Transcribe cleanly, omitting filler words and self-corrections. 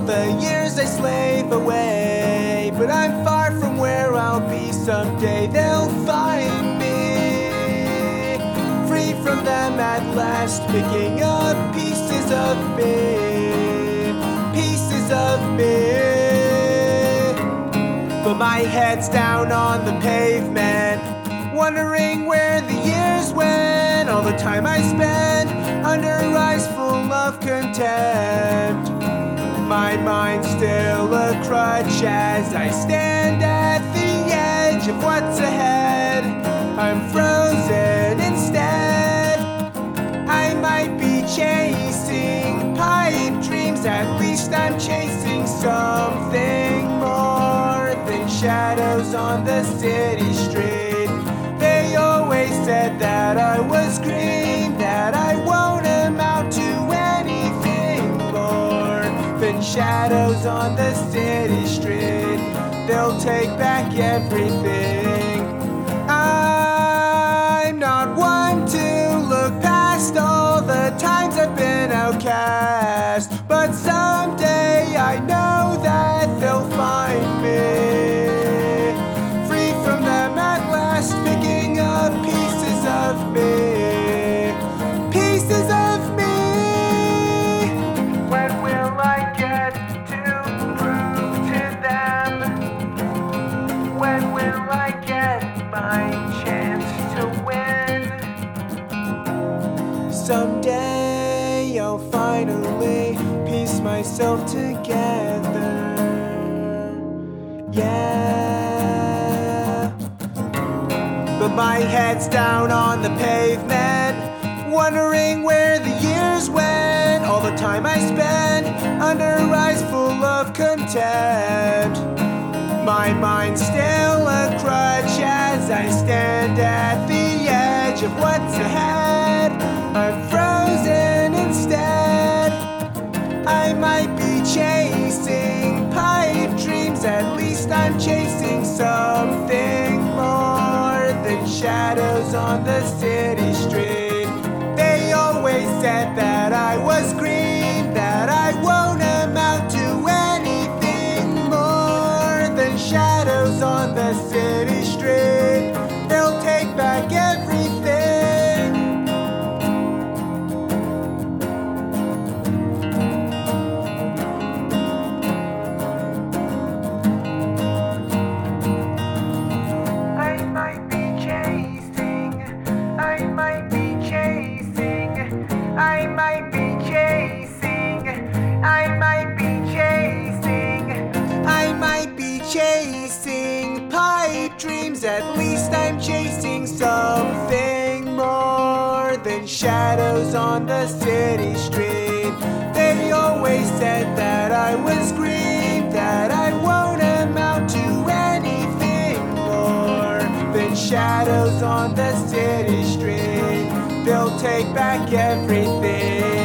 the years I slave away, but I'm far from where I'll be someday. They'll find me, free from them at last, picking up pieces of me, pieces of me. But my head's down on the pavement, wondering where the years went, all the time I spent under eyes full of contempt. My mind's still a crutch as I stand at the edge of what's ahead. I'm frozen instead. I might be chasing pipe dreams, at least I'm chasing something more than shadows on the city street. They always said that I was green, that I won't amount to anything more than shadows on the city street. They'll take back everything. I'm not one to look past all the times I've been outcast, but someday I know that they'll find me, free from them at last, picking up pieces of me, pieces of me. When will I get to prove to them? When will I get my chance to win? Someday I'll finally piece myself together. Yeah. But my head's down on the pavement, wondering where the years went, all the time I spent under eyes full of contempt. My mind's still a crutch as I stand at the edge of what's ahead. I'm frozen instead. I might be chasing pipe dreams, at least I'm chasing something more than shadows on the city street. They always said that I was green, that I won't amount to anything more than shadows on the city street. They'll take back everything. I might be chasing, I might be chasing, I might be chasing, I might be chasing, I might be chasing pipe dreams, at least I'm chasing something more than shadows on the city street. They always said that I was green, that I won't amount to anything more than shadows on the city street. They'll take back everything.